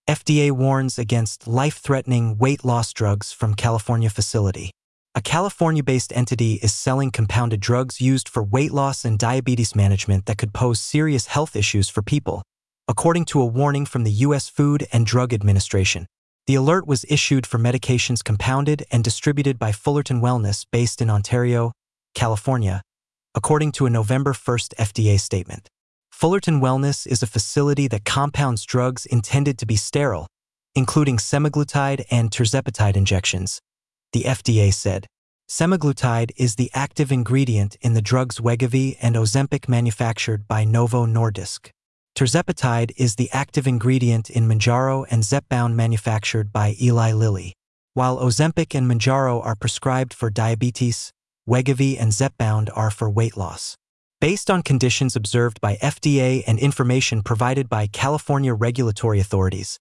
FDA warns against life-threatening weight loss drugs from California facility. A California-based entity is selling compounded drugs used for weight loss and diabetes management that could pose serious health issues for people, according to a warning from the U.S. Food and Drug Administration. The alert was issued for medications compounded and distributed by Fullerton Wellness based in Ontario, California, according to a November 1st FDA statement. Fullerton Wellness is a facility that compounds drugs intended to be sterile, including semaglutide and tirzepatide injections, the FDA said. Semaglutide is the active ingredient in the drugs Wegovy and Ozempic manufactured by Novo Nordisk. Tirzepatide is the active ingredient in Mounjaro and Zepbound manufactured by Eli Lilly. While Ozempic and Mounjaro are prescribed for diabetes, Wegovy and Zepbound are for weight loss. Based on conditions observed by FDA and information provided by California regulatory authorities,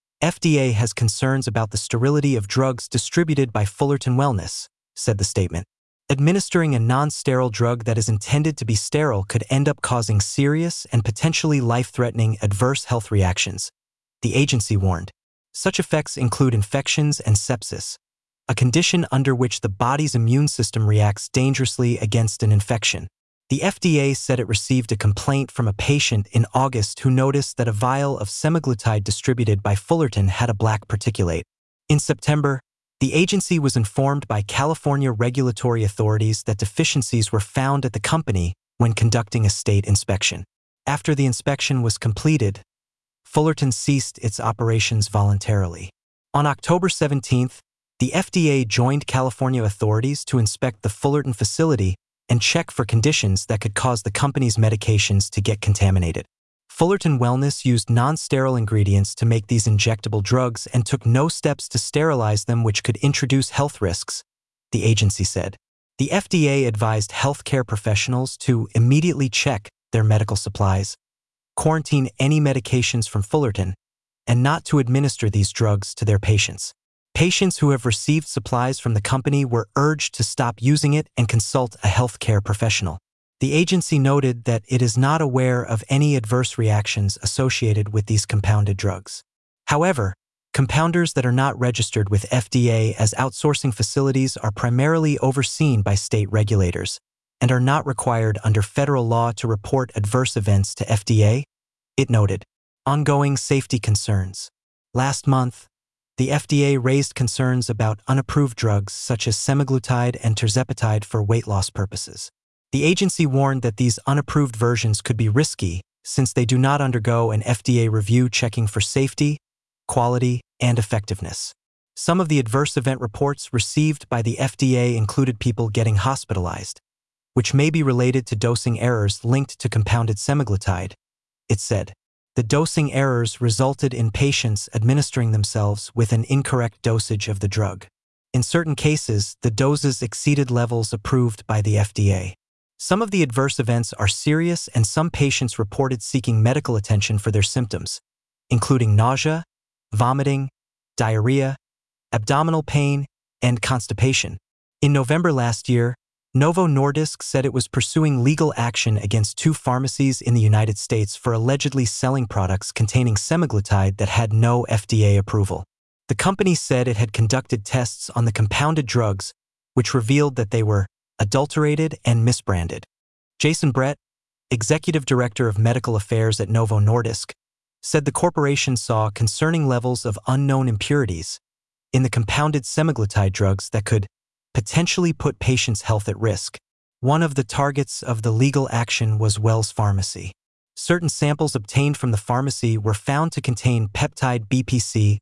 FDA has concerns about the sterility of drugs distributed by Fullerton Wellness, said the statement. Administering a non-sterile drug that is intended to be sterile could end up causing serious and potentially life-threatening adverse health reactions, the agency warned. Such effects include infections and sepsis, a condition under which the body's immune system reacts dangerously against an infection. The FDA said it received a complaint from a patient in August who noticed that a vial of semaglutide distributed by Fullerton had a black particulate. In September, the agency was informed by California regulatory authorities that deficiencies were found at the company when conducting a state inspection. After the inspection was completed, Fullerton ceased its operations voluntarily. On October 17th, the FDA joined California authorities to inspect the Fullerton facility and check for conditions that could cause the company's medications to get contaminated. Fullerton Wellness used non-sterile ingredients to make these injectable drugs and took no steps to sterilize them, which could introduce health risks, the agency said. The FDA advised healthcare professionals to immediately check their medical supplies, quarantine any medications from Fullerton, and not to administer these drugs to their patients. Patients who have received supplies from the company were urged to stop using it and consult a healthcare professional. The agency noted that it is not aware of any adverse reactions associated with these compounded drugs. However, compounders that are not registered with FDA as outsourcing facilities are primarily overseen by state regulators and are not required under federal law to report adverse events to FDA, it noted. Ongoing safety concerns. Last month, the FDA raised concerns about unapproved drugs such as semaglutide and tirzepatide for weight loss purposes. The agency warned that these unapproved versions could be risky since they do not undergo an FDA review checking for safety, quality, and effectiveness. Some of the adverse event reports received by the FDA included people getting hospitalized, which may be related to dosing errors linked to compounded semaglutide, it said. The dosing errors resulted in patients administering themselves with an incorrect dosage of the drug. In certain cases, the doses exceeded levels approved by the FDA. Some of the adverse events are serious, and some patients reported seeking medical attention for their symptoms, including nausea, vomiting, diarrhea, abdominal pain, and constipation. In November last year, Novo Nordisk said it was pursuing legal action against 2 pharmacies in the United States for allegedly selling products containing semaglutide that had no FDA approval. The company said it had conducted tests on the compounded drugs, which revealed that they were adulterated and misbranded. Jason Brett, executive director of medical affairs at Novo Nordisk, said the corporation saw concerning levels of unknown impurities in the compounded semaglutide drugs that could potentially put patients' health at risk. One of the targets of the legal action was Wells Pharmacy. Certain samples obtained from the pharmacy were found to contain peptide BPC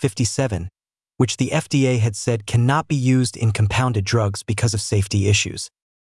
157, which the FDA had said cannot be used in compounded drugs because of safety issues.